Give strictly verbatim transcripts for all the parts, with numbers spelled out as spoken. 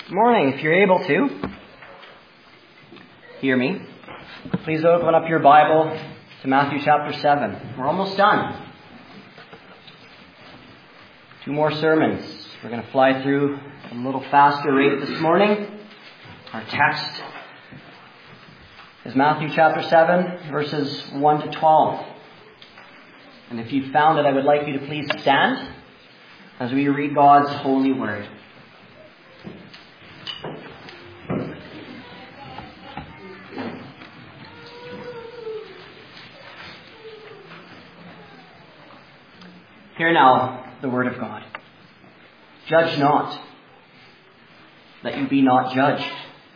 Good morning. If you're able to, hear me. Please open up your Bible to Matthew chapter seven. We're almost done. Two more sermons. We're going to fly through a little faster rate this morning. Our text is Matthew chapter seven, verses one to twelve. And if you found it, I would like you to please stand as we read God's holy word. Hear now the word of God. Judge not, that you be not judged.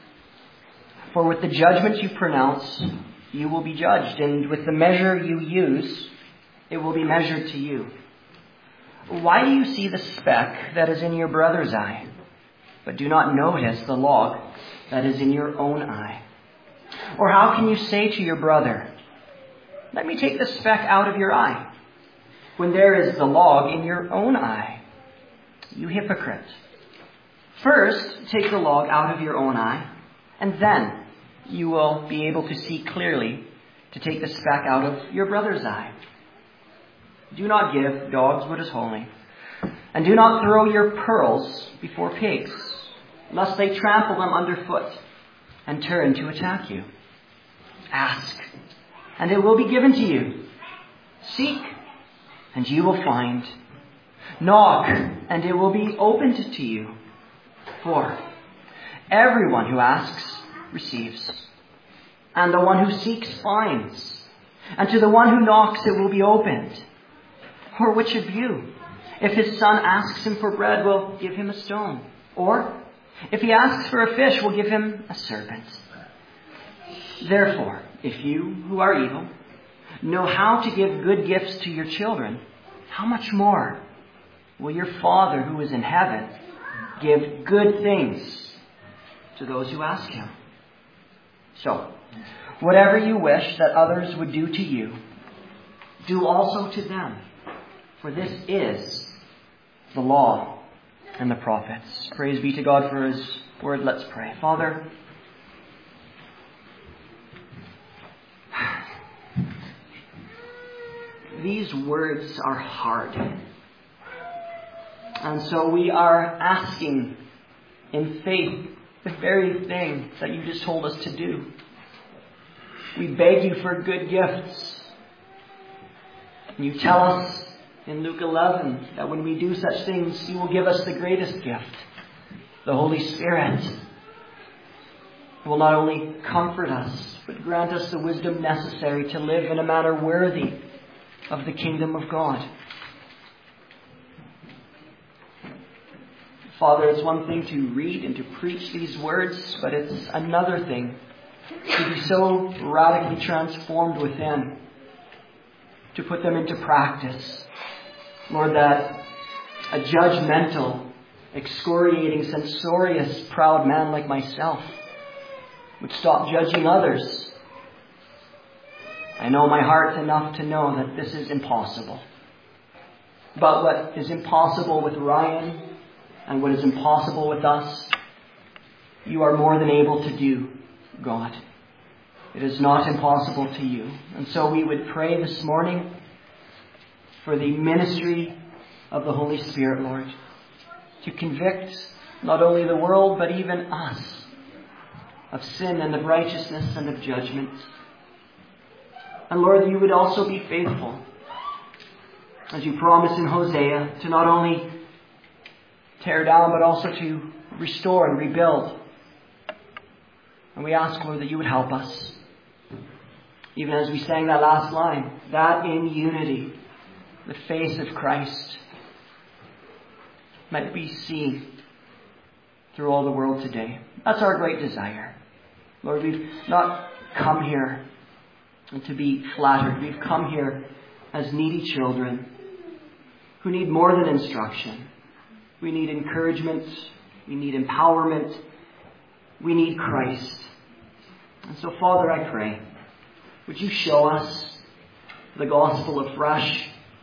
For with the judgment you pronounce, you will be judged, and with the measure you use, it will be measured to you. Why do you see the speck that is in your brother's eye, but do not notice the log that is in your own eye? Or how can you say to your brother, let me take the speck out of your eye, when there is the log in your own eye? You hypocrite. First, take the log out of your own eye, and then you will be able to see clearly to take the speck out of your brother's eye. Do not give dogs what is holy, and do not throw your pearls before pigs, lest they trample them underfoot and turn to attack you. Ask, and it will be given to you. Seek, and you will find. Knock, and it will be opened to you. For everyone who asks receives, and the one who seeks finds, and to the one who knocks it will be opened. Or which of you, if his son asks him for bread, will give him a stone? Or if he asks for a fish, will give him a serpent? Therefore, if you who are evil know how to give good gifts to your children, how much more will your Father who is in heaven give good things to those who ask him? So, whatever you wish that others would do to you, do also to them. For this is the law and the prophets. Praise be to God for his word. Let's pray. Father, these words are hard. And so we are asking in faith the very thing that you just told us to do. We beg you for good gifts. And you tell us in Luke eleven that when we do such things, you will give us the greatest gift, the Holy Spirit. It will not only comfort us, but grant us the wisdom necessary to live in a manner worthy of the kingdom of God. Father, it's one thing to read and to preach these words, but it's another thing to be so radically transformed within, to put them into practice. Lord, that a judgmental, excoriating, censorious, proud man like myself would stop judging others. I know my heart enough to know that this is impossible. But what is impossible with Ryan and what is impossible with us, you are more than able to do, God. It is not impossible to you. And so we would pray this morning for the ministry of the Holy Spirit, Lord, to convict not only the world, but even us of sin and of righteousness and of judgment. And Lord, you would also be faithful, as you promise in Hosea, to not only tear down, but also to restore and rebuild. And we ask, Lord, that you would help us. Even as we sang that last line, that in unity, the face of Christ might be seen through all the world today. That's our great desire. Lord, we've not come here and to be flattered. We've come here as needy children who need more than instruction. We need encouragement. We need empowerment. We need Christ. And so, Father, I pray, would you show us the gospel afresh,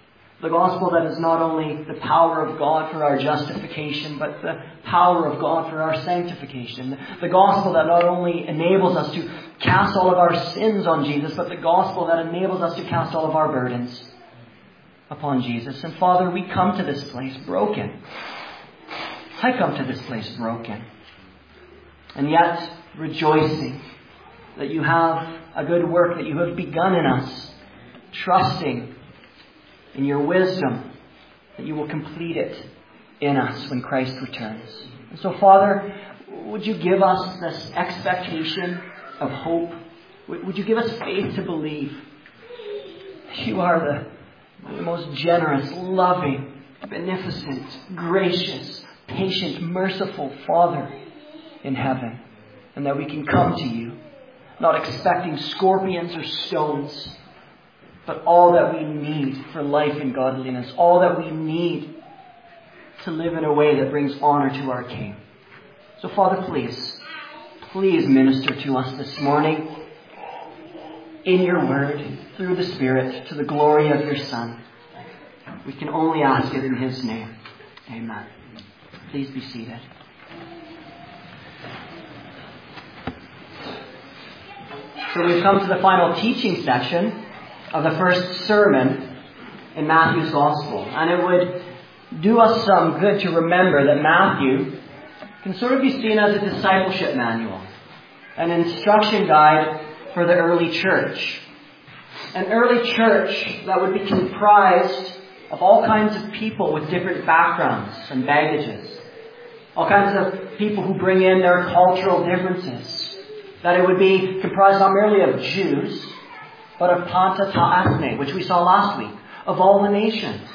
The gospel that is not only the power of God for our justification, but the power of God for our sanctification. The gospel that not only enables us to cast all of our sins on Jesus, but the gospel that enables us to cast all of our burdens upon Jesus. And Father, we come to this place broken. I come to this place broken. And yet rejoicing that you have a good work that you have begun in us, trusting in your wisdom that you will complete it in us when Christ returns. And so, Father, would you give us this expectation of hope? Would you give us faith to believe you are the, the most generous, loving, beneficent, gracious, patient, merciful Father in heaven, and that we can come to you, not expecting scorpions or stones, but all that we need for life and godliness, all that we need to live in a way that brings honor to our King. So, Father, please, please minister to us this morning in your word, through the Spirit, to the glory of your Son. We can only ask it in his name. Amen. Please be seated. So we've come to the final teaching section of the first sermon in Matthew's Gospel. And it would do us some good to remember that Matthew can sort of be seen as a discipleship manual, an instruction guide for the early church. An early church that would be comprised of all kinds of people with different backgrounds and baggages. All kinds of people who bring in their cultural differences. That it would be comprised not merely of Jews, but of Panta ta ethne, which we saw last week, of all the nations.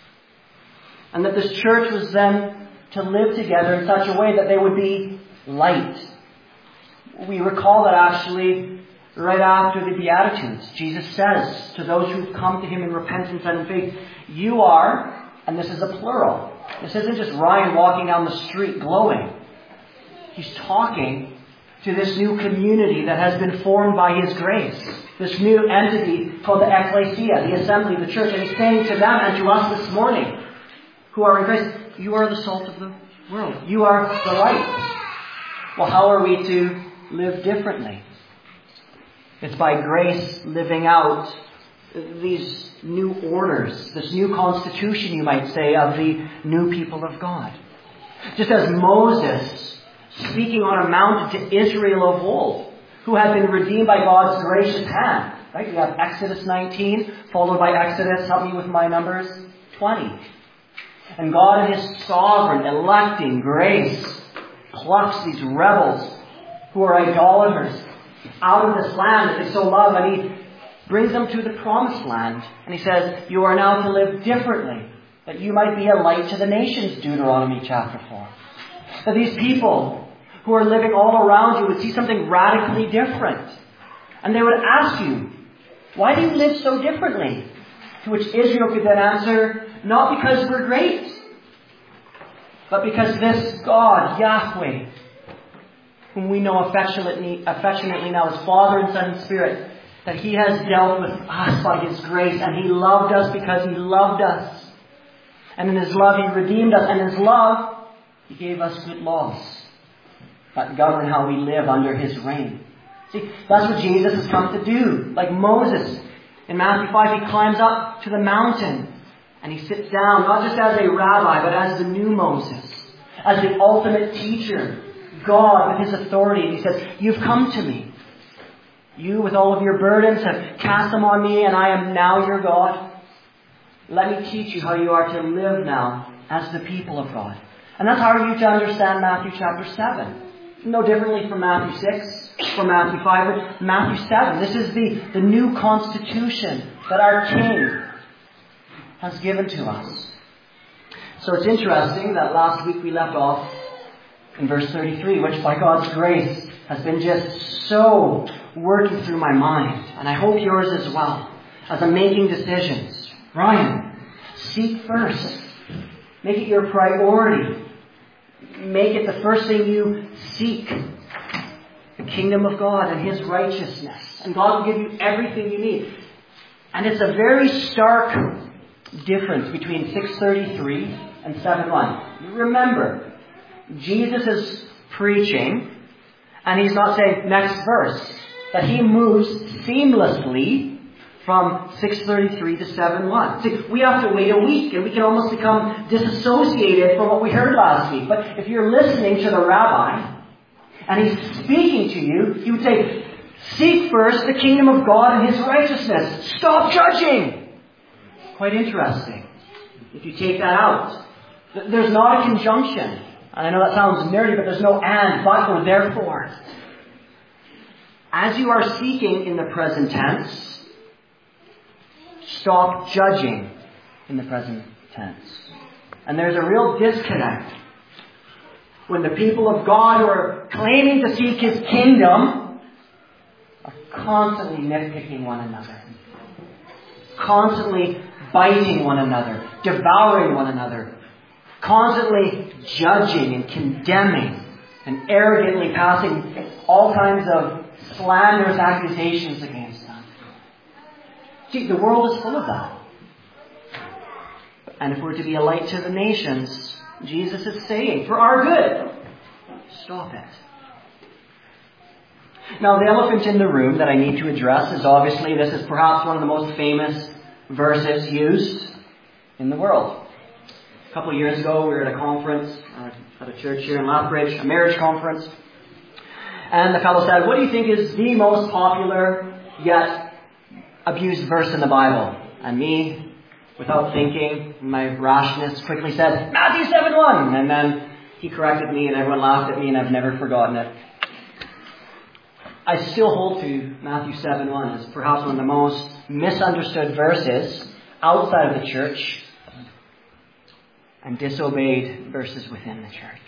And that this church was then to live together in such a way that they would be light. We recall that actually right after the Beatitudes, Jesus says to those who've come to him in repentance and in faith, you are, and this is a plural. This isn't just Ryan walking down the street glowing. He's talking to this new community that has been formed by his grace. This new entity called the ecclesia, the assembly, the church. And he's saying to them and to us this morning, who are in Christ, you are the salt of the world. You are the light. Well, how are we to live differently? It's by grace living out these new orders, this new constitution, you might say, of the new people of God. Just as Moses, speaking on a mountain to Israel of old, who had been redeemed by God's gracious hand. Right? We have Exodus nineteen, followed by Exodus, help me with my numbers, twenty. And God in his sovereign, electing grace plucks these rebels who are idolaters out of this land that they so love, and he brings them to the promised land. And he says, you are now to live differently, that you might be a light to the nations, Deuteronomy chapter four. That these people who are living all around you would see something radically different. And they would ask you, why do you live so differently? To which Israel could then answer, not because we're great, but because this God, Yahweh, whom we know affectionately, affectionately now as Father and Son and Spirit, that he has dealt with us by his grace, and he loved us because he loved us. And in his love he redeemed us, and in his love he gave us good laws that govern how we live under his reign. See, that's what Jesus has come to do. Like Moses, in Matthew five, he climbs up to the mountain and he sits down, not just as a rabbi, but as the new Moses, as the ultimate teacher, God with his authority. And he says, you've come to me. You, with all of your burdens, have cast them on me, and I am now your God. Let me teach you how you are to live now as the people of God. And that's how you to understand Matthew chapter seven. No differently from Matthew six, from Matthew five, but Matthew seven. This is the, the new constitution that our King has given to us. So it's interesting that last week we left off in verse thirty-three, which by God's grace has been just so working through my mind, and I hope yours as well, as I'm making decisions. Ryan, seek first. Make it your priority. Make it the first thing you seek. The kingdom of God and his righteousness. And God will give you everything you need. And it's a very stark difference between six thirty-three and seven one. Remember, Jesus is preaching, and he's not saying next verse, that he moves seamlessly from six thirty-three to seven one. See, we have to wait a week, and we can almost become disassociated from what we heard last week. But if you're listening to the rabbi, and he's speaking to you, he would say, seek first the kingdom of God and his righteousness. Stop judging. Quite interesting. If you take that out. There's not a conjunction. And I know that sounds nerdy, but there's no and, but, or therefore. As you are seeking in the present tense, stop judging in the present tense. And there's a real disconnect when the people of God who are claiming to seek his kingdom are constantly nitpicking one another, constantly biting one another, devouring one another, constantly judging and condemning and arrogantly passing all kinds of slanderous accusations against them. See, the world is full of that. And if we're to be a light to the nations, Jesus is saying, for our good, stop it. Now, the elephant in the room that I need to address is obviously this is perhaps one of the most famous verses used in the world. A couple of years ago, we were at a conference uh, at a church here in Lethbridge, a marriage conference. And the fellow said, what do you think is the most popular yet abused verse in the Bible? And me, without thinking, my rashness quickly said, Matthew seven one. And then he corrected me and everyone laughed at me and I've never forgotten it. I still hold to Matthew seven one as perhaps one of the most misunderstood verses outside of the church and disobeyed verses within the church.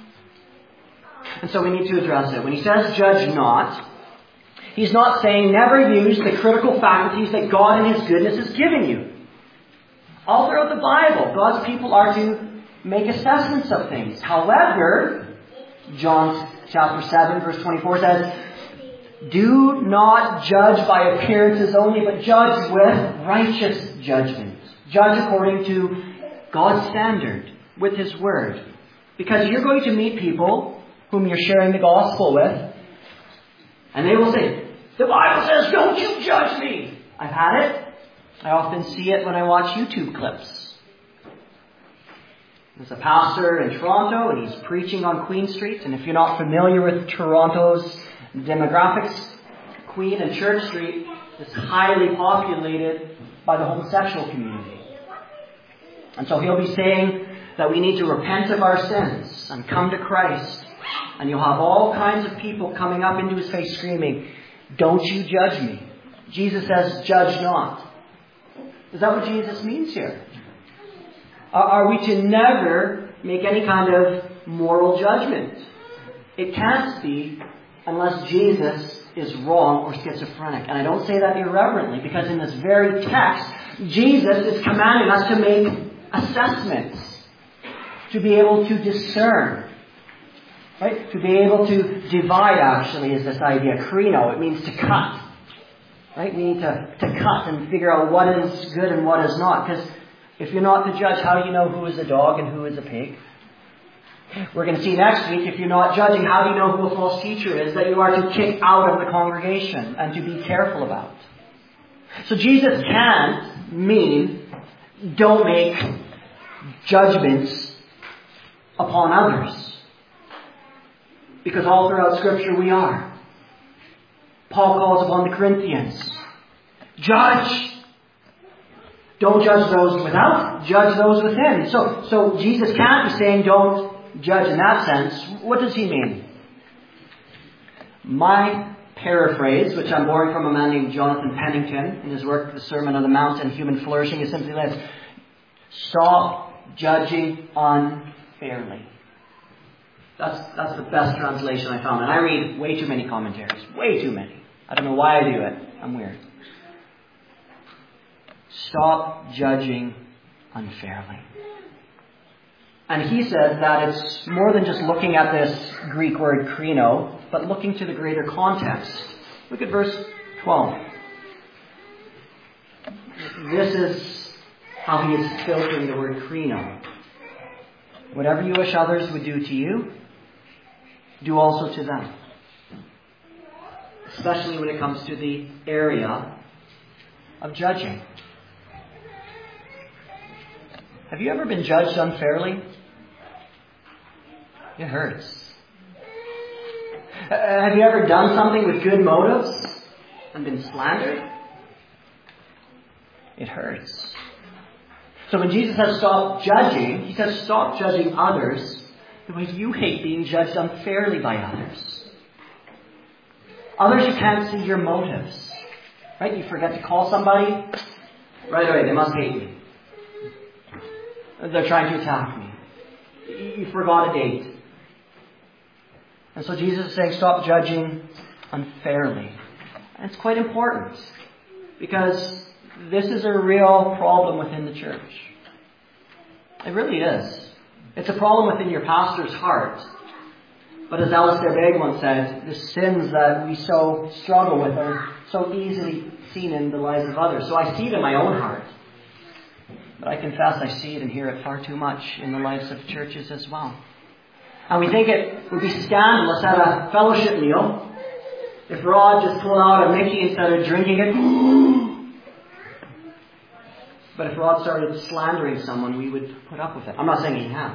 And so we need to address it. When he says judge not, he's not saying never use the critical faculties that God in his goodness has given you. All throughout the Bible, God's people are to make assessments of things. However, John chapter seven verse twenty-four says, do not judge by appearances only, but judge with righteous judgment. Judge according to God's standard, with his word. Because you're going to meet people whom you're sharing the gospel with, and they will say, the Bible says, don't you judge me. I've had it. I often see it when I watch YouTube clips. There's a pastor in Toronto, and he's preaching on Queen Street. And if you're not familiar with Toronto's demographics, Queen and Church Street is highly populated by the homosexual community. And so he'll be saying that we need to repent of our sins and come to Christ. And you'll have all kinds of people coming up into his face screaming, don't you judge me. Jesus says, judge not. Is that what Jesus means here? Are we to never make any kind of moral judgment? It can't be unless Jesus is wrong or schizophrenic. And I don't say that irreverently, because in this very text, Jesus is commanding us to make assessments, to be able to discern. Right? To be able to divide, actually, is this idea. Krino, it means to cut. Right? We need to, to cut and figure out what is good and what is not. Because if you're not the judge, how do you know who is a dog and who is a pig? We're going to see next week, if you're not judging, how do you know who a false teacher is that you are to kick out of the congregation and to be careful about? So Jesus can't mean don't make judgments upon others. Because all throughout Scripture we are. Paul calls upon the Corinthians. Judge. Don't judge those without. Judge those within. So, so Jesus can't be saying don't judge in that sense. What does he mean? My paraphrase, which I'm borrowing from a man named Jonathan Pennington in his work, The Sermon on the Mount and Human Flourishing, is simply this. Stop judging unfairly. That's, that's the best translation I found. And I read way too many commentaries. Way too many. I don't know why I do it. I'm weird. Stop judging unfairly. And he says that it's more than just looking at this Greek word krino, but looking to the greater context. Look at verse twelve. This is how he is filtering the word krino. Whatever you wish others would do to you, do also to them. Especially when it comes to the area of judging. Have you ever been judged unfairly? It hurts. Uh, have you ever done something with good motives and been slandered? It hurts. So when Jesus says stop judging, he says stop judging others the way you hate being judged unfairly by others. Others who can't see your motives. Right? You forget to call somebody. Right away, they must hate me. They're trying to attack me. You forgot a date. And so Jesus is saying stop judging unfairly. And it's quite important. Because this is a real problem within the church. It really is. It's a problem within your pastor's heart. But as Alistair Begg once said, the sins that we so struggle with are so easily seen in the lives of others. So I see it in my own heart. But I confess I see it and hear it far too much in the lives of churches as well. And we think it would be scandalous at a fellowship meal if Rod just pulled out a Mickey instead of drinking it. But if Rod started slandering someone, we would put up with it. I'm not saying he has.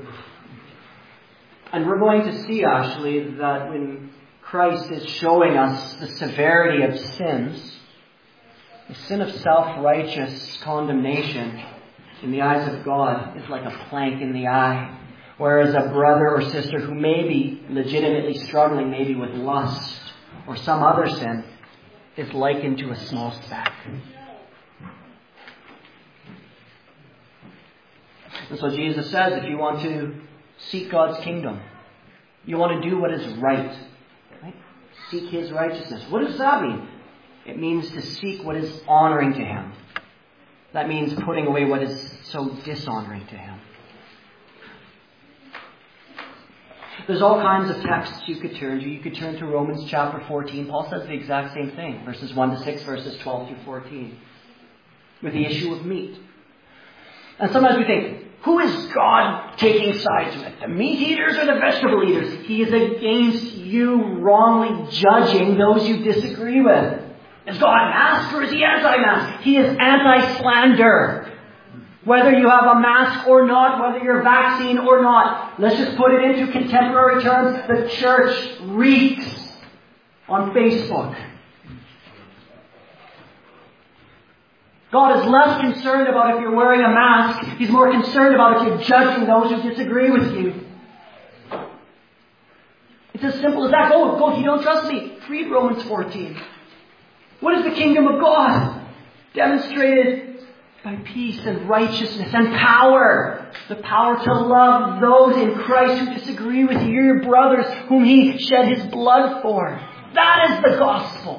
And we're going to see actually that when Christ is showing us the severity of sins, the sin of self-righteous condemnation in the eyes of God is like a plank in the eye. Whereas a brother or sister who may be legitimately struggling maybe with lust or some other sin is likened to a small speck. And so Jesus says if you want to seek God's kingdom, you want to do what is right, right? Seek His righteousness. What does that mean? It means to seek what is honoring to Him. That means putting away what is so dishonoring to Him. There's all kinds of texts you could turn to. You could turn to Romans chapter fourteen. Paul says the exact same thing. Verses one to six, verses twelve through fourteen. With the issue of meat. And sometimes we think, who is God taking sides with? The meat eaters or the vegetable eaters? He is against you wrongly judging those you disagree with. Is God masked or is He anti-mask? He is anti-slander. Whether you have a mask or not, whether you're vaccinated or not. Let's just put it into contemporary terms. The church reeks on Facebook. God is less concerned about if you're wearing a mask. He's more concerned about if you're judging those who disagree with you. It's as simple as that. Go, go, if you don't trust me, read Romans fourteen. What is the kingdom of God? Demonstrated by peace and righteousness and power. The power to love those in Christ who disagree with you, your brothers whom He shed His blood for. That is the gospel.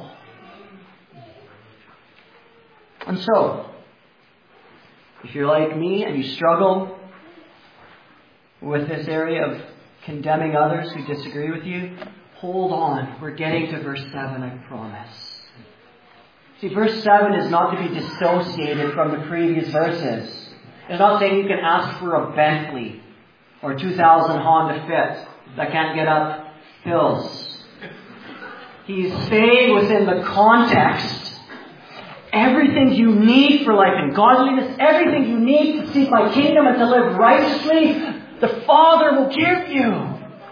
And so, if you're like me and you struggle with this area of condemning others who disagree with you, hold on. We're getting to verse seven, I promise. See, verse seven is not to be dissociated from the previous verses. It's not saying you can ask for a Bentley or two thousand Honda Fit that can't get up hills. He's saying within the context, everything you need for life and godliness, everything you need to seek my kingdom and to live righteously, the Father will give you.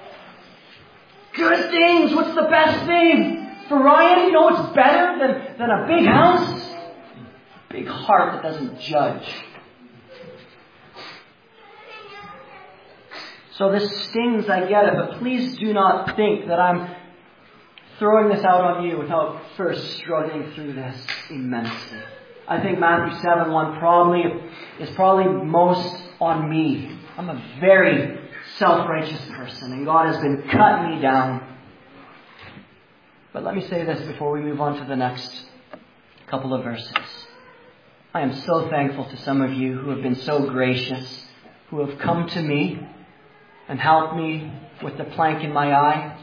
Good things. What's the best thing? For Ryan, you know what's better than, than a big house? A big heart that doesn't judge. So this stings, I get it, but please do not think that I'm throwing this out on you without first struggling through this immensely. I think Matthew seven one probably is probably most on me. I'm a very self-righteous person, and God has been cutting me down. But let me say this before we move on to the next couple of verses. I am so thankful to some of you who have been so gracious, who have come to me and helped me with the plank in my eye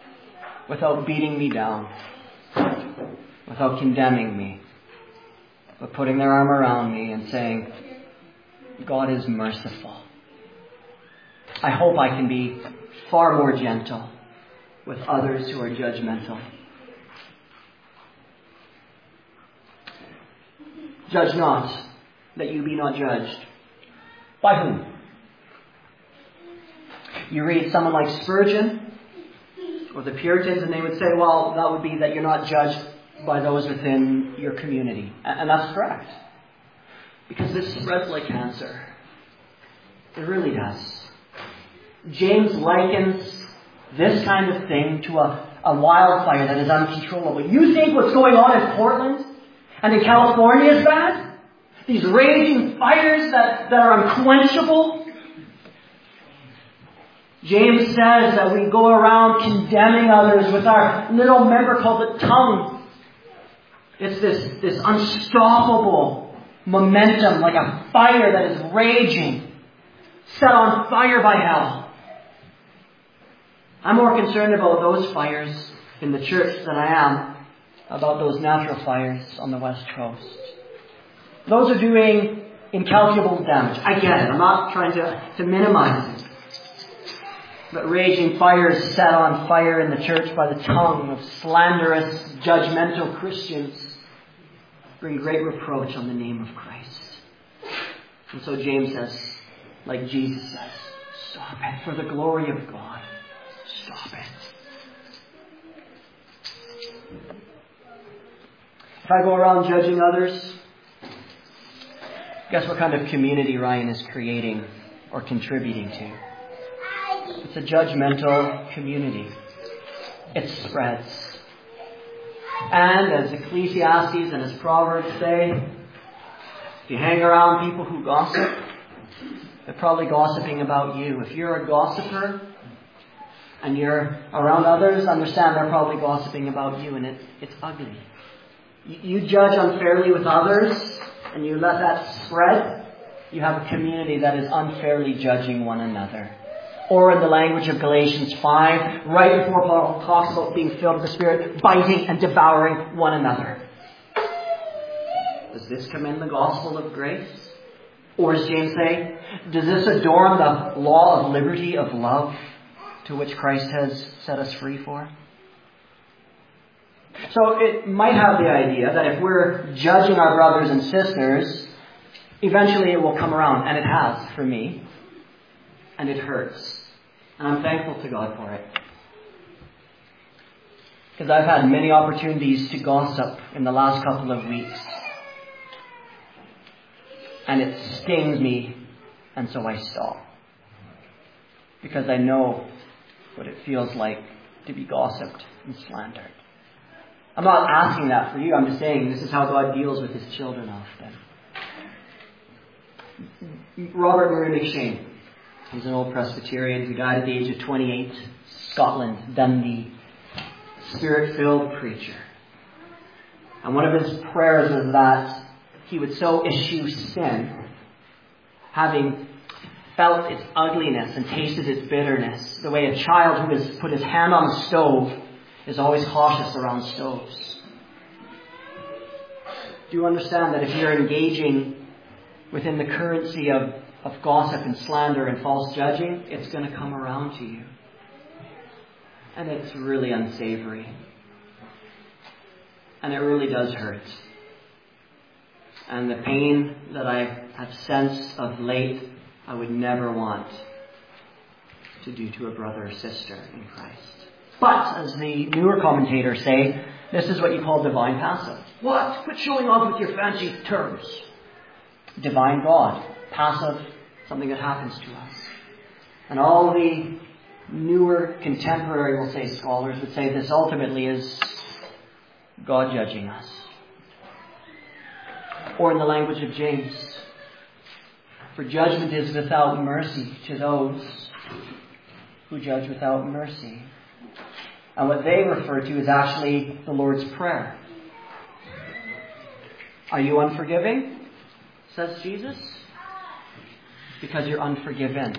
without beating me down, without condemning me. but putting their arm around me and saying, God is merciful. I hope I can be far more gentle with others who are judgmental. Judge not, that you be not judged. By whom? You read someone like Spurgeon or the Puritans, and they would say, well, that would be that you're not judged by those within your community. And that's correct. Because this spreads like cancer. It really does. James likens this kind of thing to a, a wildfire that is uncontrollable. You think what's going on in Portland and in California is bad? These raging fires that, that are unquenchable? James says that we go around condemning others with our little member called the tongue. It's this, this unstoppable momentum, like a fire that is raging, set on fire by hell. I'm more concerned about those fires in the church than I am about those natural fires on the West Coast. Those are doing incalculable damage. I get it. I'm not trying to, to minimize it. But raging fires set on fire in the church by the tongue of slanderous, judgmental Christians bring great reproach on the name of Christ. And so James says, like Jesus says, stop it for the glory of God. Stop it. If I go around judging others, guess what kind of community Ryan is creating or contributing to? It's a judgmental community. It spreads. And as Ecclesiastes and as Proverbs say, if you hang around people who gossip, they're probably gossiping about you. If you're a gossiper and you're around others, understand they're probably gossiping about you, and it, it's ugly. You, you judge unfairly with others and you let that spread, you have a community that is unfairly judging one another. Or in the language of Galatians five, right before Paul talks about being filled with the Spirit, biting and devouring one another. Does this commend the gospel of grace? Or as James say, does this adorn the law of liberty of love to which Christ has set us free for? So it might have the idea that if we're judging our brothers and sisters, eventually it will come around. And it has for me. And it hurts. And I'm thankful to God for it. Because I've had many opportunities to gossip in the last couple of weeks. And it stings me, and so I stop. Because I know what it feels like to be gossiped and slandered. I'm not asking that for you. I'm just saying this is how God deals with His children often. Robert Murray McShane. He's an old Presbyterian who died at the age of twenty-eight. Scotland, Dundee. Spirit-filled preacher. And one of his prayers was that he would so eschew sin, having felt its ugliness and tasted its bitterness, the way a child who has put his hand on a stove is always cautious around stoves. Do you understand that if you're engaging within the currency of, of gossip and slander and false judging, it's going to come around to you? And it's really unsavory. And it really does hurt. And the pain that I have sensed of late, I would never want to do to a brother or sister in Christ. But, as the newer commentators say, this is what you call divine passive. What? Quit showing off with your fancy terms. Divine God. Passive, something that happens to us. And all the newer contemporary, we'll say, scholars would say this ultimately is God judging us. Or in the language of James, for judgment is without mercy to those who judge without mercy. And what they refer to is actually the Lord's Prayer. Are you unforgiving? Says Jesus. Because you're unforgiven.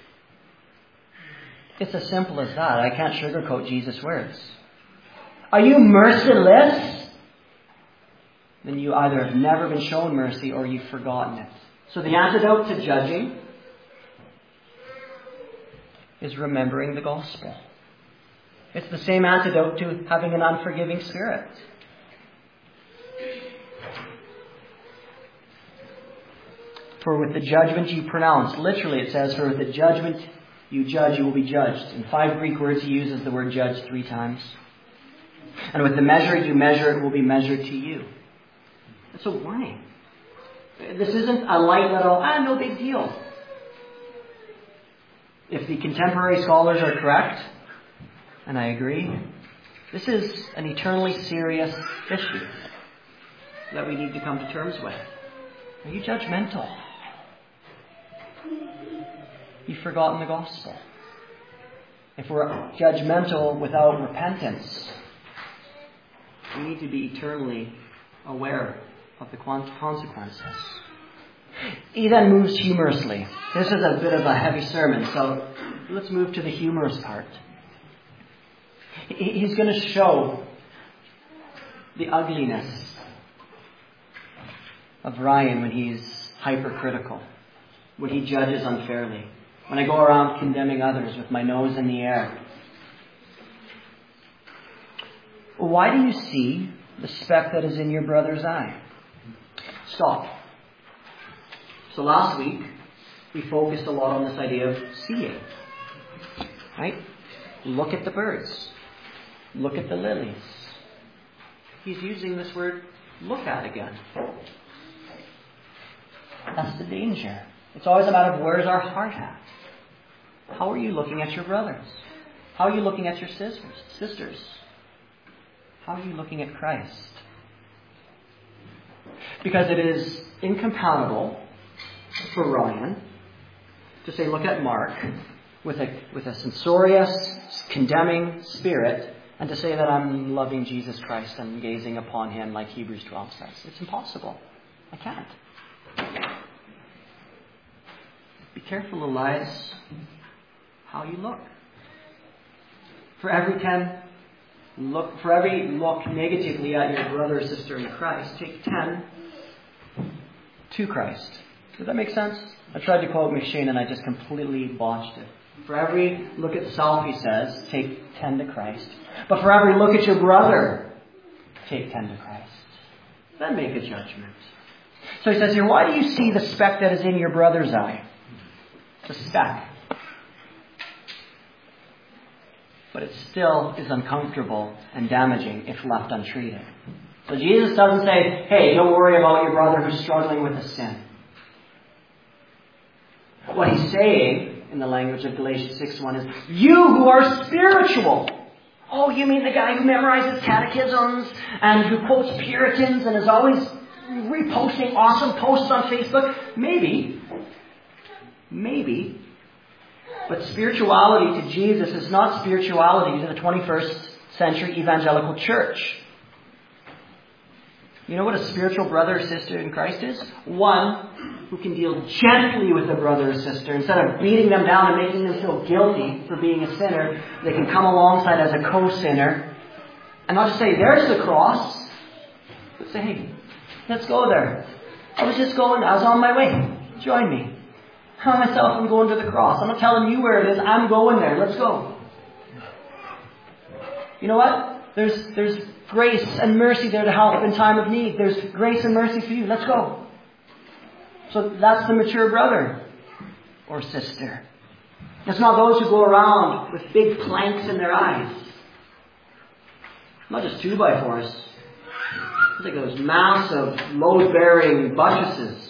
It's as simple as that. I can't sugarcoat Jesus' words. Are you merciless? then you either have never been shown mercy or you've forgotten it. So the antidote to judging is remembering the gospel. It's the same antidote to having an unforgiving spirit. For with the judgment you pronounce, literally it says, for with the judgment you judge, you will be judged. In five Greek words he uses the word judge three times. And with the measure you measure, it will be measured to you. It's a warning. This isn't a light little, ah, no big deal. If the contemporary scholars are correct, and I agree, this is an eternally serious issue that we need to come to terms with. Are you judgmental? You've forgotten the gospel. If we're judgmental without repentance, we need to be eternally aware of the consequences. He then moves humorously. This is a bit of a heavy sermon, so let's move to the humorous part. He's going to show the ugliness of Ryan when he's hypercritical, when he judges unfairly, when I go around condemning others with my nose in the air. Why do you see the speck that is in your brother's eye? Stop. So last week, we focused a lot on this idea of seeing. Right? Look at the birds. Look at the lilies. He's using this word, look at again. That's the danger. It's always a matter of where's our heart at. How are you looking at your brothers? How are you looking at your sisters? Sisters? How are you looking at Christ? Because it is incompatible for Ryan to say, look at Mark with a with a censorious, condemning spirit, and to say that I'm loving Jesus Christ and gazing upon him like Hebrews twelve says. It's impossible. I can't. Be careful, Elias, how you look. For every ten look for every look negatively at your brother or sister in Christ, take ten to Christ. Does that make sense? I tried to quote McShane and I just completely botched it. For every look at self, he says, take ten to Christ. But for every look at your brother, take ten to Christ. Then make a judgment. So he says here, why do you see the speck that is in your brother's eye? It's a speck. But it still is uncomfortable and damaging if left untreated. So Jesus doesn't say, hey, don't worry about your brother who's struggling with a sin. What he's saying, in the language of Galatians six one, is, you who are spiritual. Oh, you mean the guy who memorizes catechisms and who quotes Puritans and is always reposting awesome posts on Facebook? Maybe. Maybe. But spirituality to Jesus is not spirituality to the twenty-first century evangelical church. You know what a spiritual brother or sister in Christ is? One who can deal gently with a brother or sister. Instead of beating them down and making them feel guilty for being a sinner, they can come alongside as a co-sinner and not just say, there's the cross, but say, hey, let's go there. I was just going, I was on my way. Join me. I myself am going to the cross. I'm not telling you where it is. I'm going there. Let's go. You know what? There's there's grace and mercy there to help in time of need. There's grace and mercy for you. Let's go. So that's the mature brother or sister. It's not those who go around with big planks in their eyes. Not just two by fours. It's like those massive load-bearing buttresses.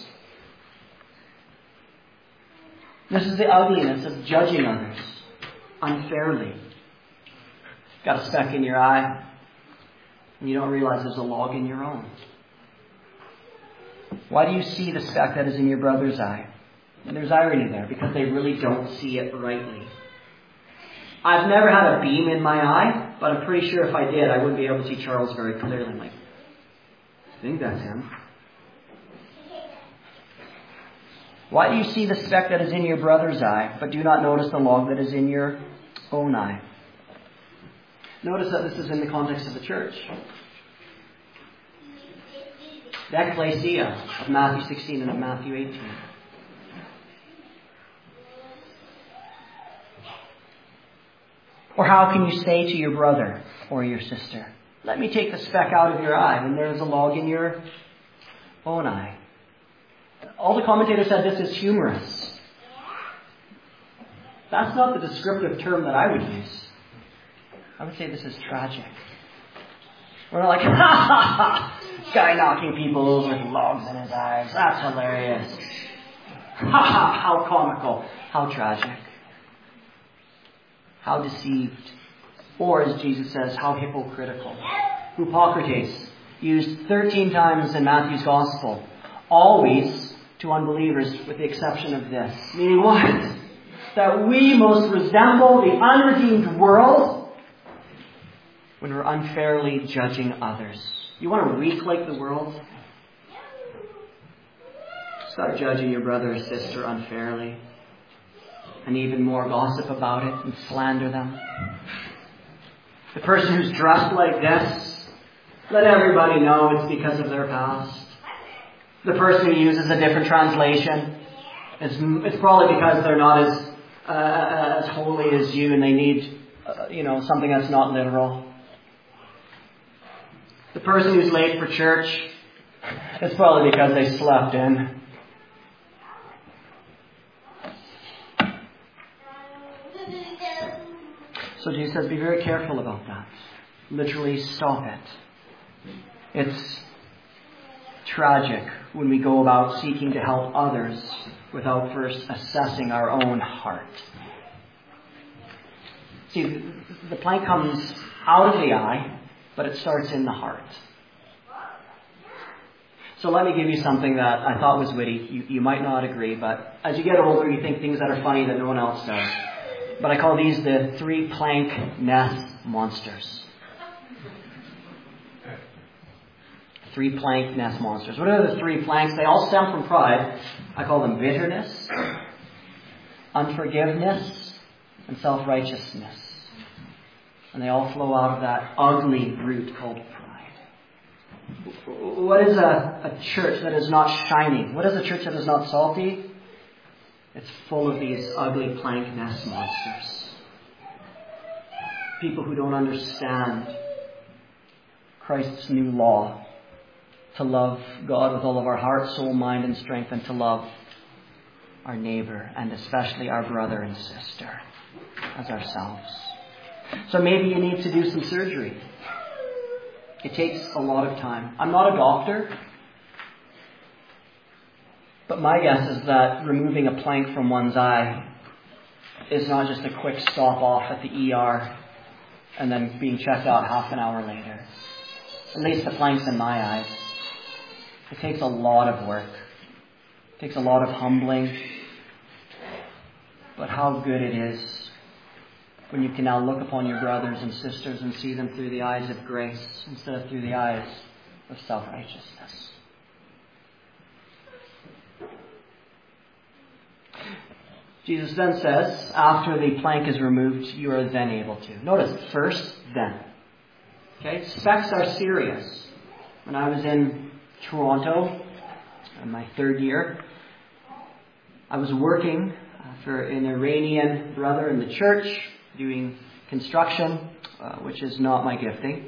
This is the ugliness of judging others unfairly. Got a speck in your eye, and you don't realize there's a log in your own. Why do you see the speck that is in your brother's eye? And there's irony there, because they really don't see it rightly. I've never had a beam in my eye, but I'm pretty sure if I did, I wouldn't be able to see Charles very clearly. I'm like, I think that's him. Why do you see the speck that is in your brother's eye, but do not notice the log that is in your own eye? Notice that this is in the context of the church. the ecclesia of Matthew sixteen and of Matthew eighteen. Or how can you say to your brother or your sister, let me take the speck out of your eye when there is a log in your own eye? All the commentators said this is humorous. That's not the descriptive term that I would use. I would say this is tragic. We're not like, ha ha ha, guy knocking people over with logs in his eyes. That's hilarious. Ha ha, how comical. How tragic. How deceived. Or, as Jesus says, how hypocritical. Hypocrites, used thirteen times in Matthew's Gospel. Always to unbelievers, with the exception of this. Meaning what? That we most resemble the unredeemed world when we're unfairly judging others. You want to reek like the world? Start judging your brother or sister unfairly. And even more, gossip about it and slander them. The person who's dressed like this, let everybody know it's because of their past. The person who uses a different translation, it's, it's probably because they're not as uh, as holy as you and they need, uh, you know, something that's not literal. The person who's late for church, it's probably because they slept in. So Jesus says, be very careful about that. Literally stop it. It's tragic when we go about seeking to help others without first assessing our own heart. See, the plank comes out of the eye, but it starts in the heart. So let me give you something that I thought was witty. You, you might not agree, but as you get older, you think things that are funny that no one else does. But I call these the three plank nest monsters. Three plank nest monsters. What are the three planks? They all stem from pride. I call them bitterness, unforgiveness, and self-righteousness. And they all flow out of that ugly root called pride. What is a, a church that is not shining? What is a church that is not salty? It's full of these ugly plank nest monsters. People who don't understand Christ's new law. To love God with all of our heart, soul, mind, and strength, and to love our neighbor, and especially our brother and sister, as ourselves. So maybe you need to do some surgery. It takes a lot of time. I'm not a doctor, but my guess is that removing a plank from one's eye is not just a quick stop off at the E R and then being checked out half an hour later. At least the plank's in my eyes. It takes a lot of work. It takes a lot of humbling. But how good it is when you can now look upon your brothers and sisters and see them through the eyes of grace instead of through the eyes of self-righteousness. Jesus then says, after the plank is removed, you are then able to. Notice, first, then. Okay, specks are serious. When I was in Toronto, in my third year, I was working for an Iranian brother in the church, doing construction, uh, which is not my gifting.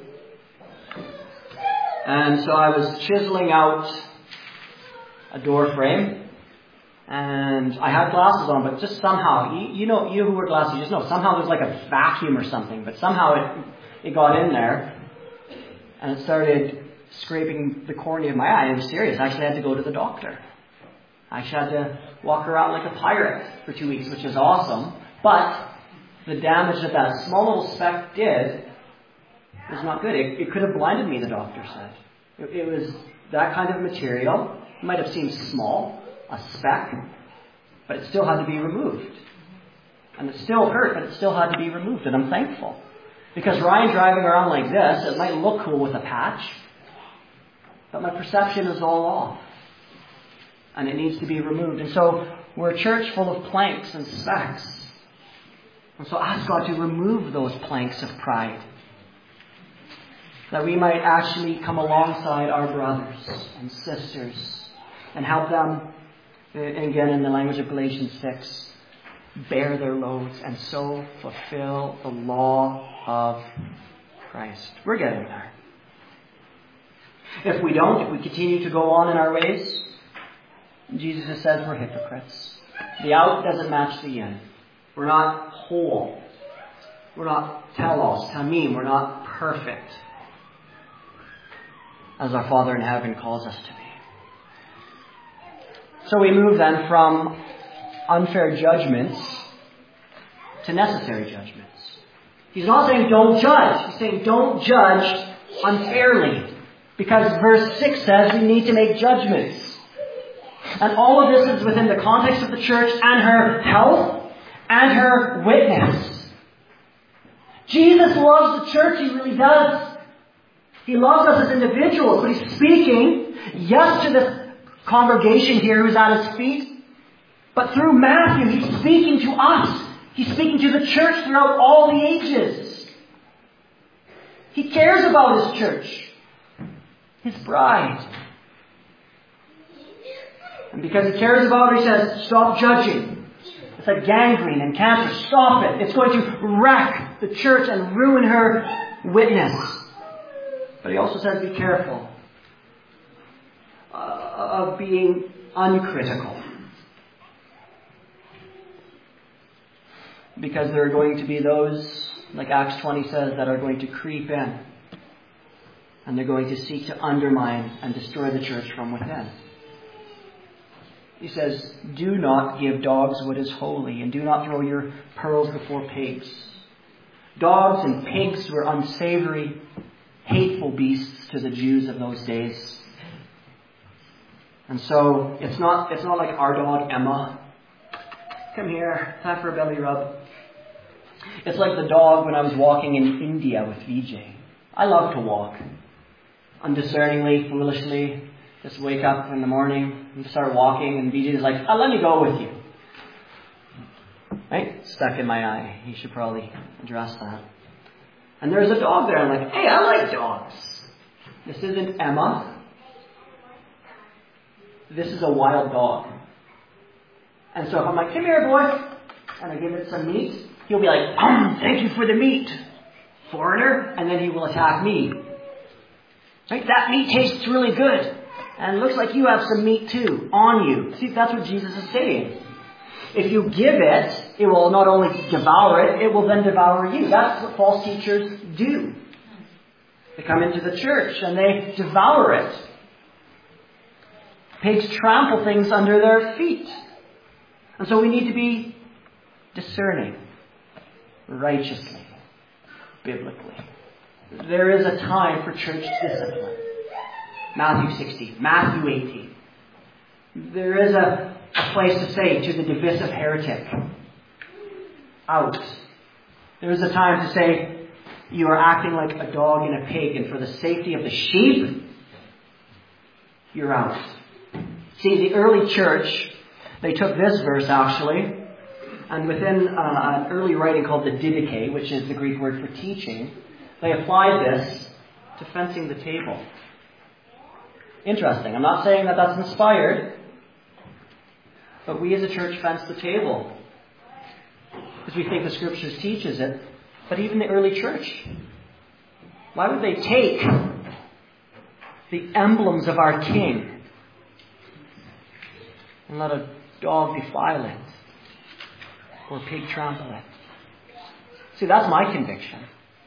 And so I was chiseling out a door frame, and I had glasses on, but just somehow, you, you know, you who wear glasses, you just know, somehow there's like a vacuum or something, but somehow it, it got in there, and it started scraping the cornea of my eye. It was serious. I actually had to go to the doctor. I actually had to walk around like a pirate for two weeks, which is awesome. But the damage that that small little speck did was not good. It, it could have blinded me, the doctor said. It, it was that kind of material. It might have seemed small, a speck, but it still had to be removed. And it still hurt, but it still had to be removed. And I'm thankful. Because Ryan driving around like this, it might look cool with a patch, but my perception is all off. And it needs to be removed. And so we're a church full of planks and specks. And so ask God to remove those planks of pride. that we might actually come alongside our brothers and sisters and help them, and again in the language of Galatians six, bear their loads and so fulfill the law of Christ. We're getting there. If we don't, if we continue to go on in our ways, Jesus says we're hypocrites. The out doesn't match the in. We're not whole. We're not telos, tamim. We're not perfect, as our Father in heaven calls us to be. So we move then from unfair judgments to necessary judgments. He's not saying don't judge. He's saying don't judge unfairly. Because verse six says we need to make judgments. And all of this is within the context of the church and her health and her witness. Jesus loves the church. He really does. He loves us as individuals. But he's speaking, yes, to this congregation here who's at his feet. But through Matthew, he's speaking to us. He's speaking to the church throughout all the ages. He cares about his church, his bride. And because he cares about her, he says, stop judging. It's like gangrene and cancer. Stop it. It's going to wreck the church and ruin her witness. But he also says, be careful uh, of being uncritical. Because there are going to be those, like Acts twenty says, that are going to creep in. And they're going to seek to undermine and destroy the church from within. He says, do not give dogs what is holy, and do not throw your pearls before pigs. Dogs and pigs were unsavory, hateful beasts to the Jews of those days. And so, it's not, it's not like our dog, Emma. Come here, time for a belly rub. It's like the dog when I was walking in India with Vijay. I love to walk. Undiscerningly, foolishly. Just wake up in the morning and start walking, and Vijay is like, oh, let me go with you. Right? Stuck in my eye. He should probably address that. And there's a dog there. I'm like, hey, I like dogs. This isn't Emma. This is a wild dog. And so if I'm like, come here, boy, and I give it some meat, he'll be like, um, thank you for the meat, foreigner, and then he will attack me. Right? That meat tastes really good. And it looks like you have some meat too, on you. See, that's what Jesus is saying. If you give it, it will not only devour it, it will then devour you. That's what false teachers do. They come into the church and they devour it. Pigs trample things under their feet. And so we need to be discerning, righteously, biblically. There is a time for church discipline. Matthew sixteen, Matthew eighteen. There is a, a place to say to the divisive heretic, out. There is a time to say, you are acting like a dog and a pig, and for the safety of the sheep, you're out. See, the early church, they took this verse actually, and within uh, an early writing called the Didache, which is the Greek word for teaching, they applied this to fencing the table. Interesting. I'm not saying that that's inspired, but we as a church fence the table because we think the Scriptures teaches it. But even the early church, why would they take the emblems of our King and let a dog defile it or a pig trample it? See, that's my conviction.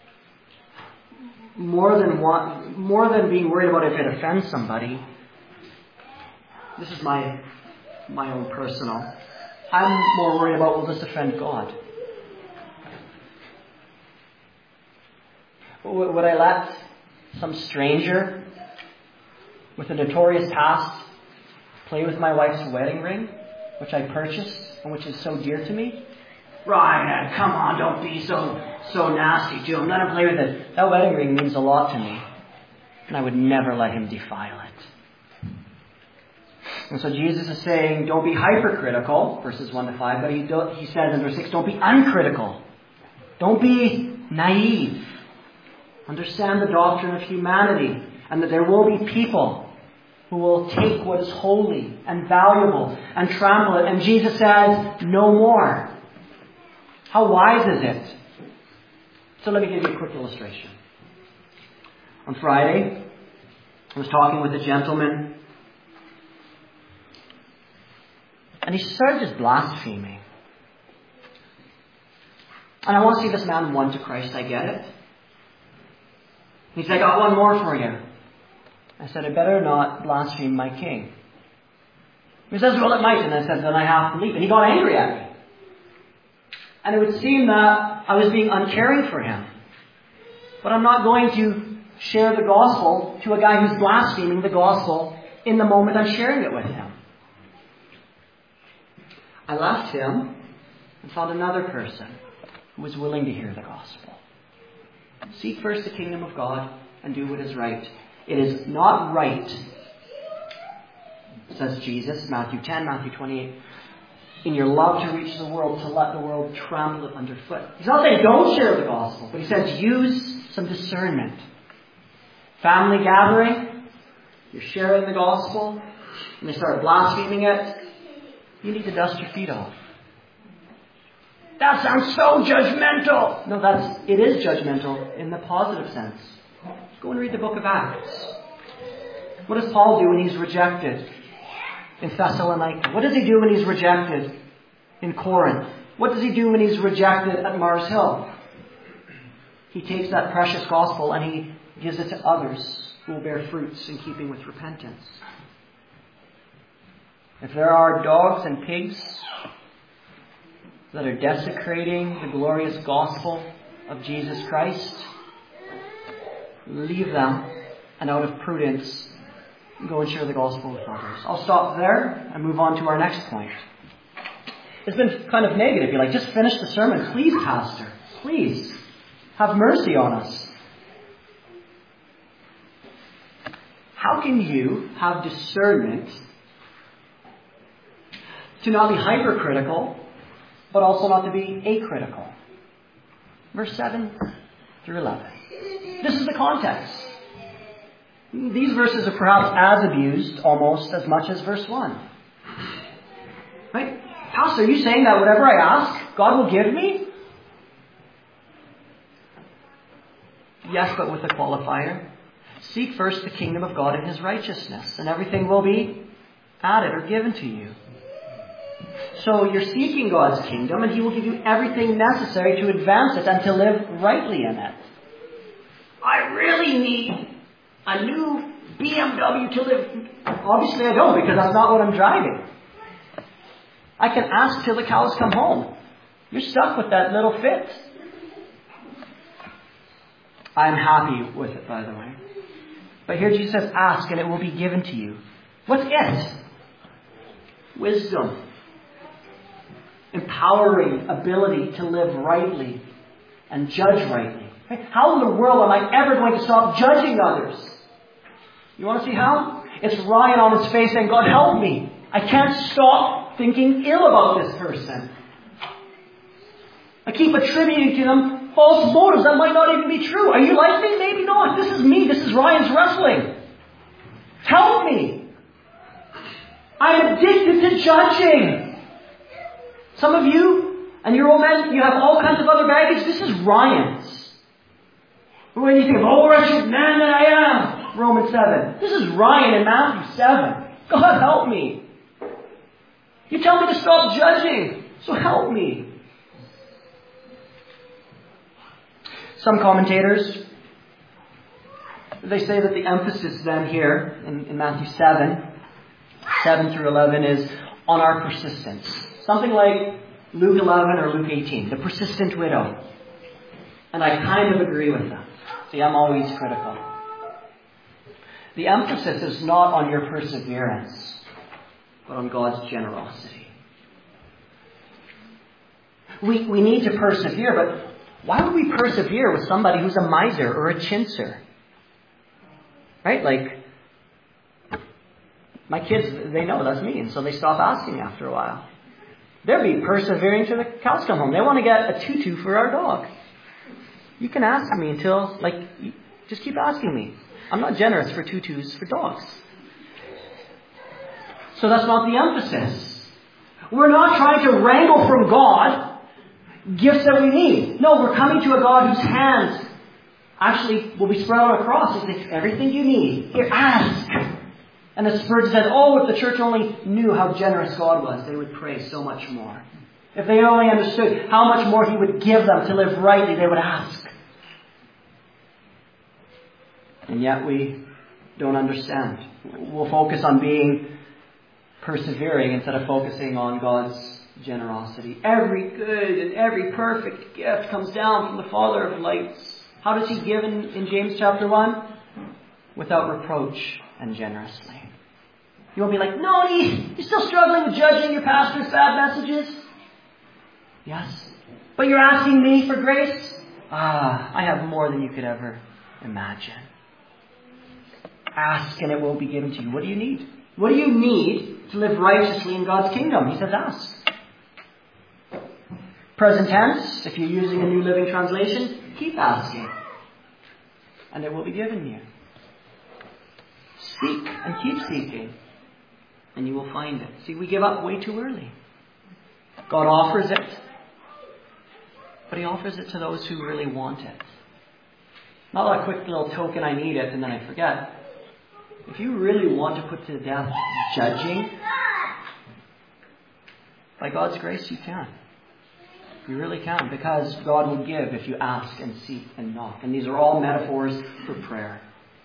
More than one, more than being worried about if it offends somebody, this is my my own personal. I'm more worried about, will this offend God? Would I let some stranger with a notorious past play with my wife's wedding ring, which I purchased and which is so dear to me? Ryan, come on, don't be so so nasty to him. Let him play with it. That wedding ring means a lot to me. And I would never let him defile it. And so Jesus is saying, don't be hypercritical, verses one to five, but he, do, he says in verse six, don't be uncritical. Don't be naive. understand the doctrine of humanity, and that there will be people who will take what is holy and valuable and trample it. And Jesus says, no more. How wise is it? So let me give you a quick illustration. On Friday, I was talking with a gentleman, and he started just blaspheming. And I want to see this man won to Christ, I get it. He said, I got one more for you. I said, I better not blaspheme my king. He says, well, it might. And I said, then I have to leave. And he got angry at me. And it would seem that I was being uncaring for him. But I'm not going to share the gospel to a guy who's blaspheming the gospel in the moment I'm sharing it with him. I left him and found another person who was willing to hear the gospel. Seek first the kingdom of God and do what is right. It is not right, says Jesus, Matthew ten, Matthew twenty-eight, in your love to reach the world, to let the world trample it underfoot. He's not saying don't share the gospel, but he says use some discernment. Family gathering, you're sharing the gospel, and they start blaspheming it, you need to dust your feet off. That sounds so judgmental. No, that's it is judgmental in the positive sense. Go and read the book of Acts. What does Paul do when he's rejected in Thessalonica? What does he do when he's rejected in Corinth? What does he do when he's rejected at Mars Hill? He takes that precious gospel and he gives it to others who will bear fruits in keeping with repentance. If there are dogs and pigs that are desecrating the glorious gospel of Jesus Christ, leave them, and out of prudence, go and share the gospel with others. I'll stop there and move on to our next point. It's been kind of negative. You're like, just finish the sermon. Please, Pastor. Please. Have mercy on us. How can you have discernment to not be hypercritical, but also not to be acritical? Verse seven through eleven. This is the context. These verses are perhaps as abused almost as much as verse one. Right? Pastor, are you saying that whatever I ask, God will give me? Yes, but with a qualifier. Seek first the kingdom of God and His righteousness, and everything will be added or given to you. So you're seeking God's kingdom, and He will give you everything necessary to advance it and to live rightly in it. I really need a new B M W to live. Obviously I don't, because that's not what I'm driving. I can ask till the cows come home. You're stuck with that little Fit. I'm happy with it, by the way. But here Jesus says, ask and it will be given to you. What's it? Wisdom. Empowering ability to live rightly and judge rightly. How in the world am I ever going to stop judging others? You want to see how? It's Ryan on his face saying, God help me. I can't stop thinking ill about this person. I keep attributing to them false motives that might not even be true. Are you like me? Maybe not. This is me. This is Ryan's wrestling. Help me. I'm addicted to judging. Some of you and your old men, you have all kinds of other baggage. This is Ryan's. When you think of, oh, wretched man that I am, Romans seven. This is Ryan in Matthew seven. God help me. You tell me to stop judging, so help me. Some commentators, they say that the emphasis then here in, in Matthew seven, seven through eleven is on our persistence. Something like Luke eleven or Luke eighteen, the persistent widow. And I kind of agree with them. See, I'm always critical. The emphasis is not on your perseverance, but on God's generosity. We, we need to persevere, but why would we persevere with somebody who's a miser or a chinser? Right? Like, my kids, they know that's me, and so they stop asking after a while. They'll be persevering till the cows come home. They want to get a tutu for our dog. You can ask me until, like, Just keep asking me. I'm not generous for tutus for dogs. So that's not the emphasis. We're not trying to wrangle from God gifts that we need. No, we're coming to a God whose hands actually will be spread out across. He says, everything you need, here, ask. And the Spurgeon said, oh, if the church only knew how generous God was, they would pray so much more. If they only understood how much more He would give them to live rightly, they would ask. And yet we don't understand. We'll focus on being persevering instead of focusing on God's generosity. Every good and every perfect gift comes down from the Father of lights. How does He give in, in James chapter one? Without reproach and generously. You won't be like, no, you're still struggling with judging your pastor's bad messages? Yes. But you're asking me for grace? Ah, I have more than you could ever imagine. Ask and it will be given to you. What do you need? What do you need to live righteously in God's kingdom? He says ask. Present tense, if you're using a New Living Translation, keep asking. And it will be given you. Seek and keep seeking. And you will find it. See, we give up way too early. God offers it. But He offers it to those who really want it. Not a quick little token, I need it, and then I forget. If you really want to put to death judging, by God's grace you can. You really can, because God will give if you ask and seek and knock. And these are all metaphors for prayer.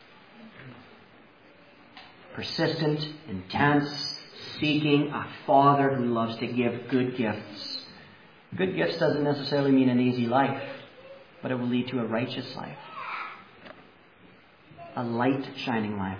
Persistent, intense, seeking a Father who loves to give good gifts. Good gifts doesn't necessarily mean an easy life, but it will lead to a righteous life. A light shining life.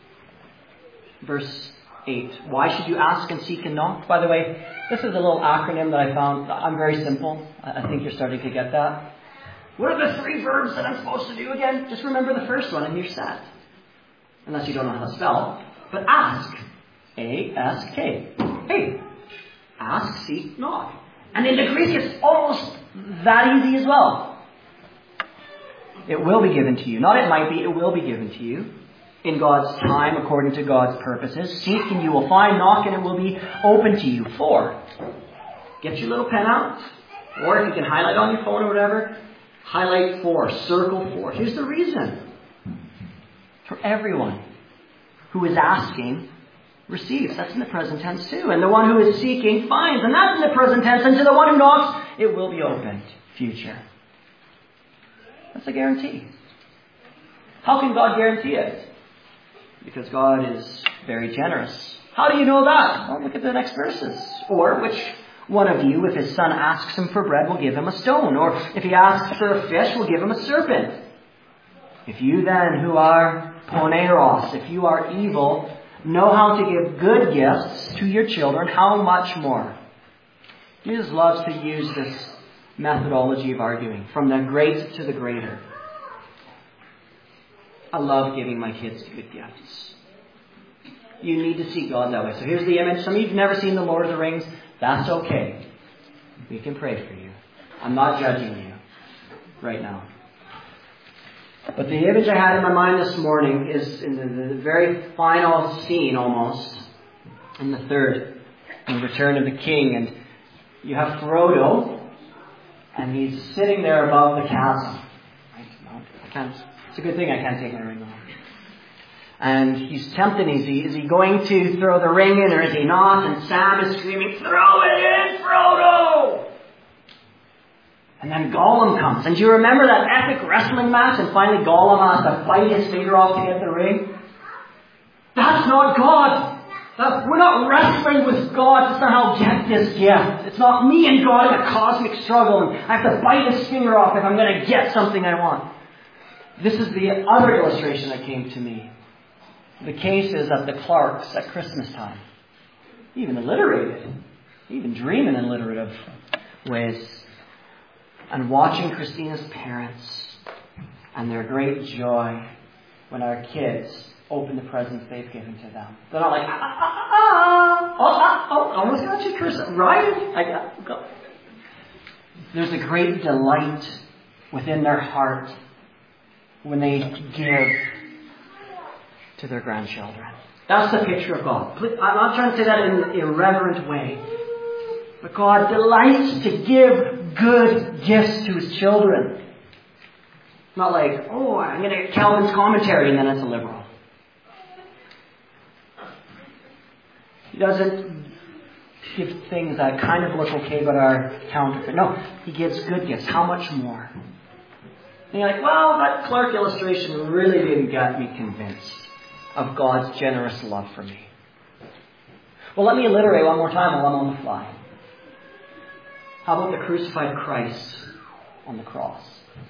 Verse eight. Why should you ask and seek and knock? By the way, this is a little acronym that I found. I'm very simple. I think you're starting to get that. What are the three verbs that I'm supposed to do again? Just remember the first one and you're set. Unless you don't know how to spell. But ask. A S K. Hey. Ask, seek, knock. And in the Greek it's almost that easy as well. It will be given to you. Not it might be, it will be given to you. In God's time, according to God's purposes. Seek and you will find. Knock and it will be open to you. Four. Get your little pen out. Or if you can highlight on your phone or whatever, highlight four. Circle four. Here's the reason. For everyone who is asking, receives. That's in the present tense too. And the one who is seeking, finds. And that's in the present tense. And to the one who knocks, it will be opened. Future. That's a guarantee. How can God guarantee it? Because God is very generous. How do you know that? Well, look at the next verses. Or, which one of you, if his son asks him for bread, will give him a stone? Or, if he asks for a fish, will give him a serpent? If you then, who are poneros, if you are evil, know how to give good gifts to your children, how much more? Jesus loves to use this methodology of arguing, from the great to the greater. I love giving my kids good gifts. You need to see God that way. So here's the image. Some of you have never seen The Lord of the Rings. That's okay. We can pray for you. I'm not judging you right now. But the image I had in my mind this morning is in the, the very final scene almost, in the third, in the Return of the King. And you have Frodo, and he's sitting there above the chasm. Right? No, I can't. It's a good thing I can't take my ring off. And he's tempted. Is he, is he going to throw the ring in or is he not? And Sam is screaming, throw it in, Frodo! And then Gollum comes. And do you remember that epic wrestling match? And finally Gollum has to fight his finger off to get the ring? That's not God. That, we're not wrestling with God to somehow get this gift. It's not me and God in a cosmic struggle. And I have to bite his finger off if I'm going to get something I want. This is the other illustration that came to me. The cases of the Clarks at Christmas time. Even alliterated. Even dream in alliterative ways. And watching Christina's parents and their great joy when our kids open the presents they've given to them. They're not like, ah, ah, ah, ah, oh, ah, oh, almost got you, Chris. Right? I got, go. There's a great delight within their heart when they give to their grandchildren. That's the picture of God. I'm not trying to say that in an irreverent way. But God delights to give good gifts to His children. Not like, oh, I'm going to get Calvin's commentary and then it's a liberal. He doesn't give things that kind of look okay but are counterfeit. No, He gives good gifts. How much more? And you're like, well, that Clark illustration really didn't get me convinced of God's generous love for me. Well, let me alliterate one more time while I'm on the fly. How about the crucified Christ on the cross?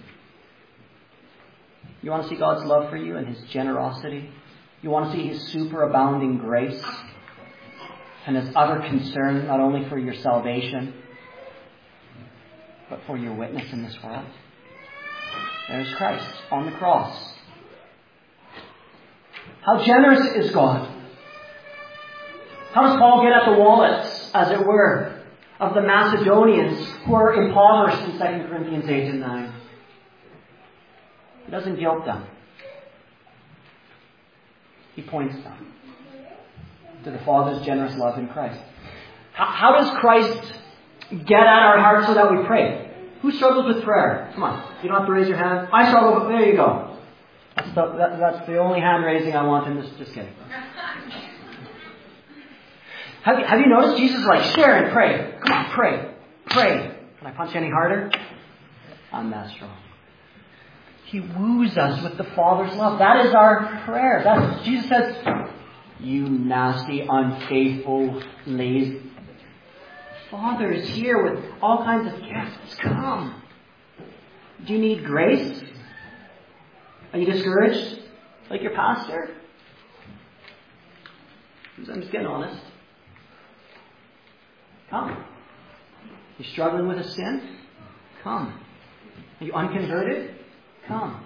You want to see God's love for you and His generosity? You want to see His superabounding grace and His utter concern not only for your salvation, but for your witness in this world? There's Christ on the cross. How generous is God? How does Paul get at the wallets, as it were, of the Macedonians who are impoverished in Second Corinthians eight and nine? He doesn't guilt them. He points them to the Father's generous love in Christ. How, how does Christ get at our hearts so that we pray? Who struggles with prayer? Come on. You don't have to raise your hand. I struggle with... There you go. That's the, that, that's the only hand raising I want in this. Just kidding. Have you, have you noticed Jesus is like, Sharon, pray. Come on, pray. Pray. Can I punch any harder? I'm that strong. He woos us with the Father's love. That is our prayer. That's, Jesus says, you nasty, unfaithful, lazy. Father is here with all kinds of gifts. Come. Do you need grace? Are you discouraged? Like your pastor? I'm just getting honest. Come. You struggling with a sin? Come. Are you unconverted? Come.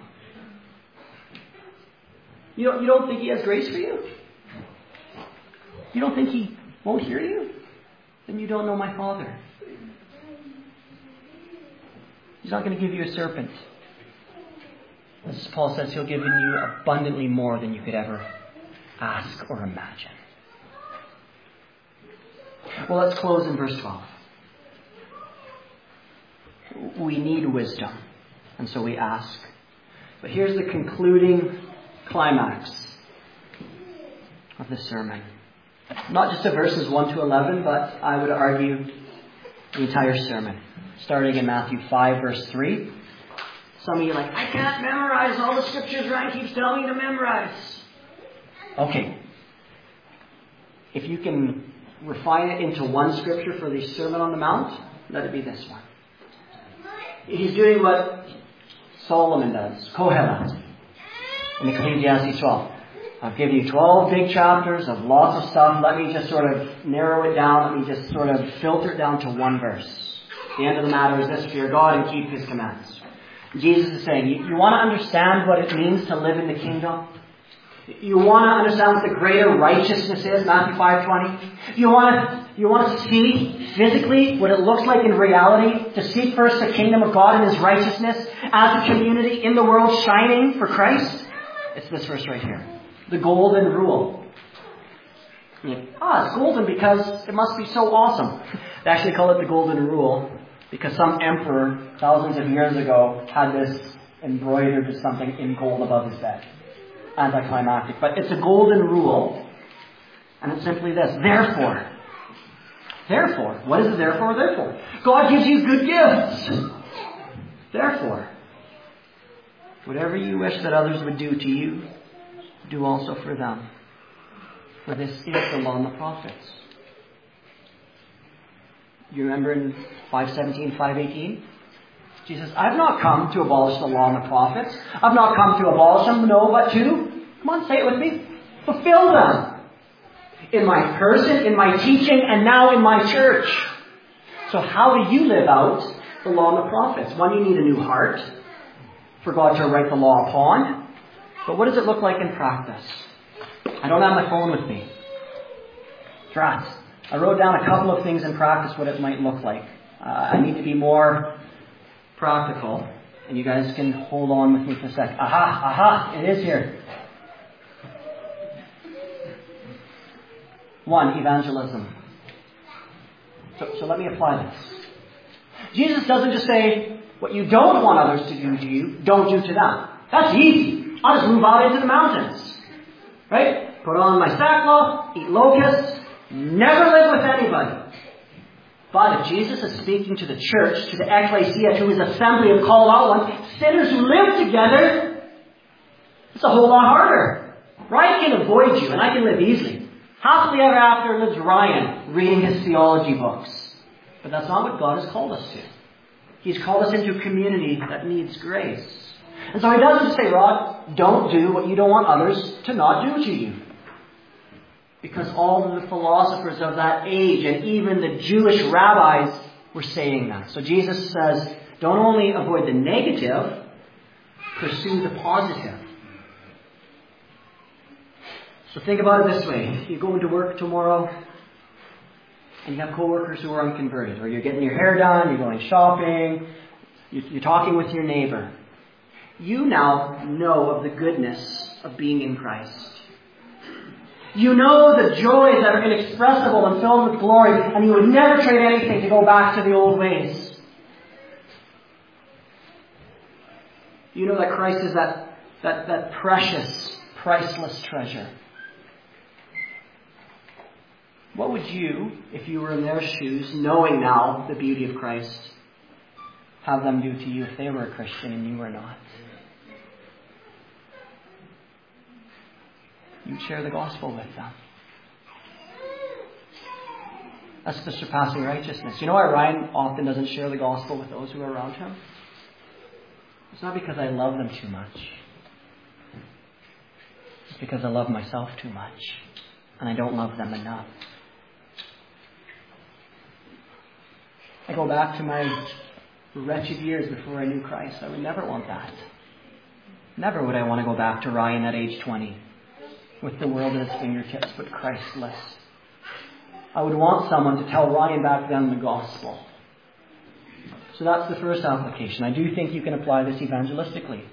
You don't, you don't think He has grace for you? You don't think He won't hear you? Then you don't know my Father. He's not going to give you a serpent. As Paul says, He'll give you abundantly more than you could ever ask or imagine. Well, let's close in verse twelve. We need wisdom, and so we ask. But here's the concluding climax of this sermon. Not just the verses one to eleven, but I would argue the entire sermon. Starting in Matthew five, verse three. Some of you are like, I can't memorize all the scriptures Ryan keeps telling me to memorize. Okay. If you can refine it into one scripture for the Sermon on the Mount, let it be this one. He's doing what Solomon does, Kohelet, in Ecclesiastes twelve. I've given you twelve big chapters of lots of stuff. Let me just sort of narrow it down. Let me just sort of filter it down to one verse. The end of the matter is this: fear God and keep His commands. Jesus is saying, you, you want to understand what it means to live in the kingdom? You want to understand what the greater righteousness is, Matthew five twenty? You want to, you want to see physically what it looks like in reality, to seek first the kingdom of God and His righteousness as a community in the world shining for Christ? It's this verse right here. The golden rule. You're like, ah, it's golden because it must be so awesome. They actually call it the golden rule because some emperor thousands of years ago had this embroidered with something in gold above his bed. Anticlimactic. But it's a golden rule. And it's simply this. Therefore. Therefore. What is it therefore? Therefore. God gives you good gifts. Therefore. Whatever you wish that others would do to you, do also for them. For this is the law and the prophets. You remember in five seventeen, five eighteen? Jesus, I've not come to abolish the law and the prophets. I've not come to abolish them, no, but to, come on, say it with me, fulfill them. In my person, in my teaching, and now in my church. So how do you live out the law and the prophets? One, you need a new heart for God to write the law upon. But what does it look like in practice? I don't have my phone with me. Drats. I wrote down a couple of things in practice what it might look like. Uh, I need to be more practical. And you guys can hold on with me for a sec. Aha, aha, it is here. One, evangelism. So, so let me apply this. Jesus doesn't just say, what you don't want others to do to you, don't do to them. That's easy. I'll just move out into the mountains. Right? Put on my sackcloth, eat locusts, never live with anybody. But if Jesus is speaking to the church, to the ecclesia, to his assembly of called out ones, sinners who live together, it's a whole lot harder. Ryan can avoid you, and I can live easily. Happily ever after lives Ryan, reading his theology books. But that's not what God has called us to. He's called us into a community that needs grace. And so he doesn't just say, Rod, don't do what you don't want others to not do to you. Because all of the philosophers of that age and even the Jewish rabbis were saying that. So Jesus says, don't only avoid the negative, pursue the positive. So think about it this way. You go into work tomorrow and you have coworkers who are unconverted. Or you're getting your hair done, you're going shopping, you're talking with your neighbor. You now know of the goodness of being in Christ. You know the joys that are inexpressible and filled with glory, and you would never trade anything to go back to the old ways. You know that Christ is that, that, that precious, priceless treasure. What would you, if you were in their shoes, knowing now the beauty of Christ, have them do to you if they were a Christian and you were not? You share the gospel with them. That's the surpassing righteousness. You know why Ryan often doesn't share the gospel with those who are around him? It's not because I love them too much. It's because I love myself too much. And I don't love them enough. I go back to my wretched years before I knew Christ. I would never want that. Never would I want to go back to Ryan at age twenty. With the world at his fingertips, but Christless. I would want someone to tell Ryan back then the gospel. So that's the first application. I do think you can apply this evangelistically.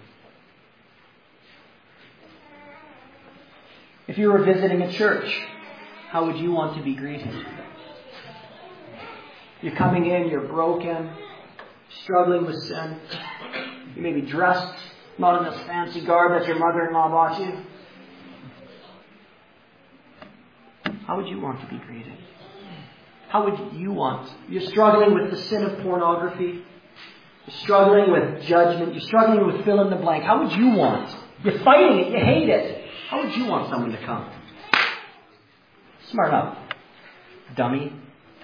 If you were visiting a church, how would you want to be greeted? You're coming in, you're broken, struggling with sin. You may be dressed not in this fancy garb that your mother-in-law bought you. How would you want to be greeted? How would you want? You're struggling with the sin of pornography. You're struggling with judgment. You're struggling with fill in the blank. How would you want? You're fighting it. You hate it. How would you want someone to come? Smart up, dummy.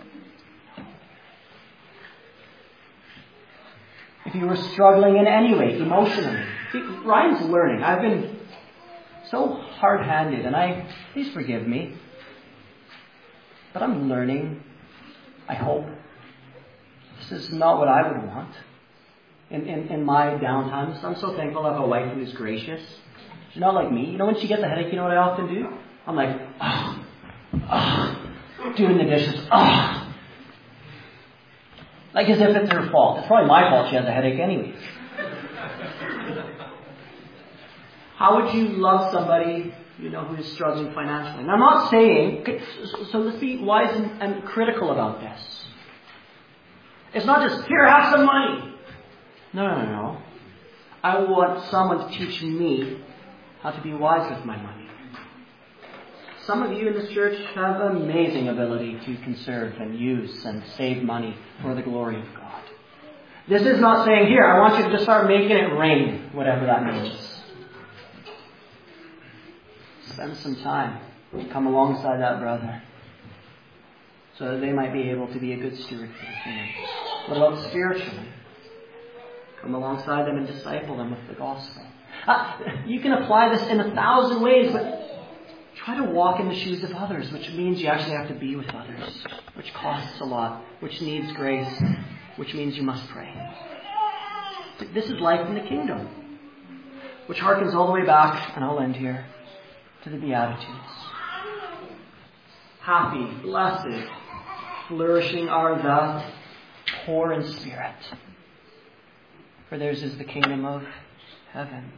If you were struggling in any way, emotionally. See, Ryan's learning. I've been so hard-handed, and I, please forgive me. But I'm learning, I hope. This is not what I would want in, in, in my downtimes. I'm so thankful I have a wife who is gracious. She's not like me. You know, when she gets a headache, you know what I often do? I'm like, ah, oh, ah, oh, doing the dishes, ah. Oh. Like as if it's her fault. It's probably my fault she has a headache anyways. How would you love somebody you know who is struggling financially? And I'm not saying, so let's be wise and, and critical about this. It's not just, here, have some money. No, no, no, no. I want someone to teach me how to be wise with my money. Some of you in this church have amazing ability to conserve and use and save money for the glory of God. This is not saying, here, I want you to just start making it rain, whatever that means. Spend some time. Come alongside that brother. So that they might be able to be a good steward for the kingdom. What about spiritually? Come alongside them and disciple them with the gospel. Uh, you can apply this in a thousand ways, but try to walk in the shoes of others, which means you actually have to be with others, which costs a lot, which needs grace, which means you must pray. This is life in the kingdom, which harkens all the way back, and I'll end here, to the Beatitudes. Happy, blessed, flourishing are the poor in spirit. for theirs is the kingdom of heaven.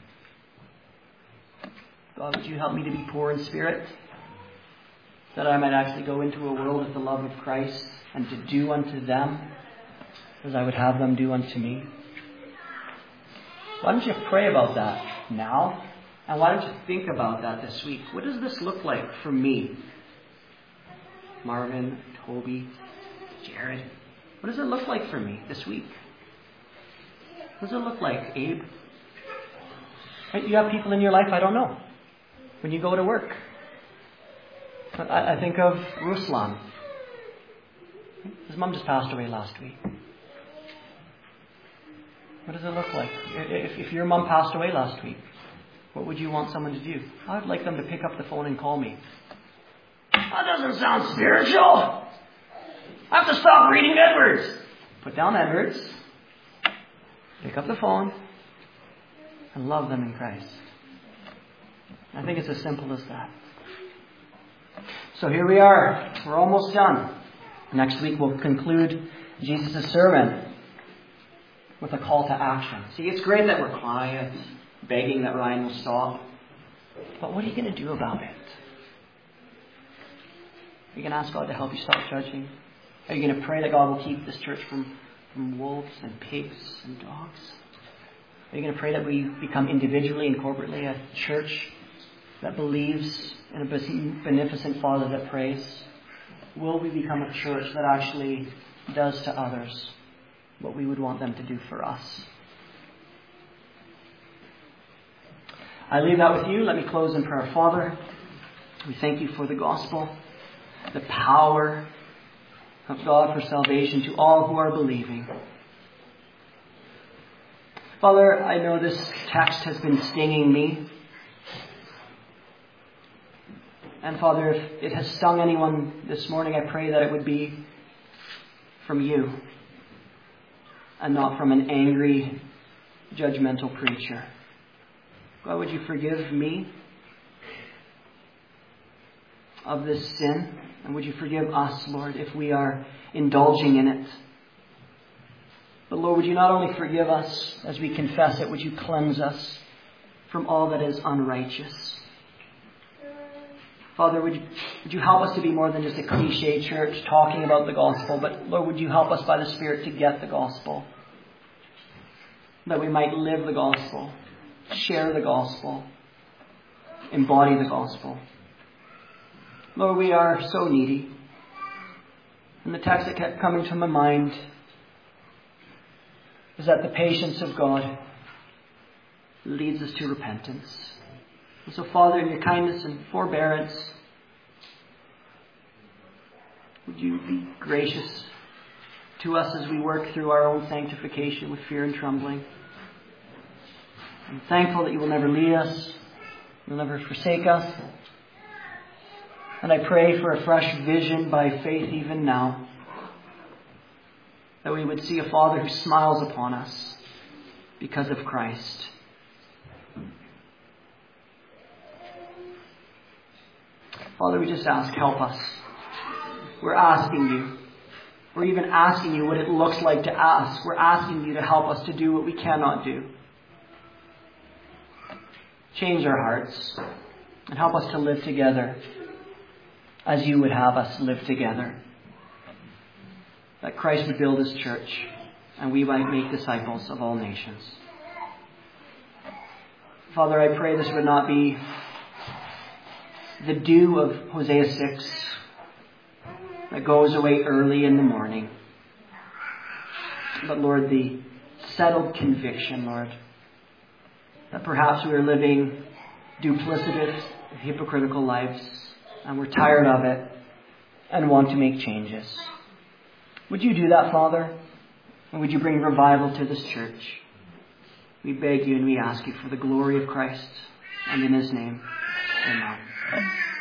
God, would you help me to be poor in spirit, that I might actually go into a world with the love of Christ and to do unto them as I would have them do unto me. Why don't you pray about that now? And why don't you think about that this week? What does this look like for me? Marvin, Toby, Jared. What does it look like for me this week? What does it look like, Abe? You have people in your life I don't know. When you go to work. I, I think of Ruslan. His mom just passed away last week. What does it look like? If, if your mom passed away last week, what would you want someone to do? I would like them to pick up the phone and call me. That doesn't sound spiritual. I have to stop reading Edwards. Put down Edwards. Pick up the phone. And love them in Christ. I think it's as simple as that. So here we are. We're almost done. Next week we'll conclude Jesus' sermon with a call to action. See, it's great that we're quiet, begging that Ryan will stop. But what are you going to do about it? Are you going to ask God to help you stop judging? Are you going to pray that God will keep this church from, from wolves and pigs and dogs? Are you going to pray that we become individually and corporately a church that believes in a beneficent Father that prays? Will we become a church that actually does to others what we would want them to do for us? I leave that with you. Let me close in prayer. Father, we thank you for the gospel, the power of God for salvation to all who are believing. Father, I know this text has been stinging me. And Father, if it has stung anyone this morning, I pray that it would be from you and not from an angry, judgmental preacher. God, would you forgive me of this sin? And would you forgive us, Lord, if we are indulging in it? But Lord, would you not only forgive us as we confess it, would you cleanse us from all that is unrighteous? Father, would you, would you help us to be more than just a cliche church talking about the gospel, but Lord, would you help us by the Spirit to get the gospel? That we might live the gospel, share the gospel, embody the gospel. Lord, we are so needy. And the text that kept coming to my mind is that the patience of God leads us to repentance. And so, Father, in your kindness and forbearance, would you be gracious to us as we work through our own sanctification with fear and trembling. I'm thankful that you will never leave us. You'll never forsake us. And I pray for a fresh vision by faith even now, that we would see a Father who smiles upon us because of Christ. Father, we just ask, help us. We're asking you. We're even asking you what it looks like to ask. We're asking you to help us to do what we cannot do. Change our hearts and help us to live together as you would have us live together. That Christ would build his church and we might make disciples of all nations. Father, I pray this would not be the dew of Hosea six that goes away early in the morning. But Lord, the settled conviction, Lord, that perhaps we are living duplicitous, hypocritical lives and we're tired of it and want to make changes. Would you do that, Father? And would you bring revival to this church? We beg you and we ask you for the glory of Christ and in his name. Amen.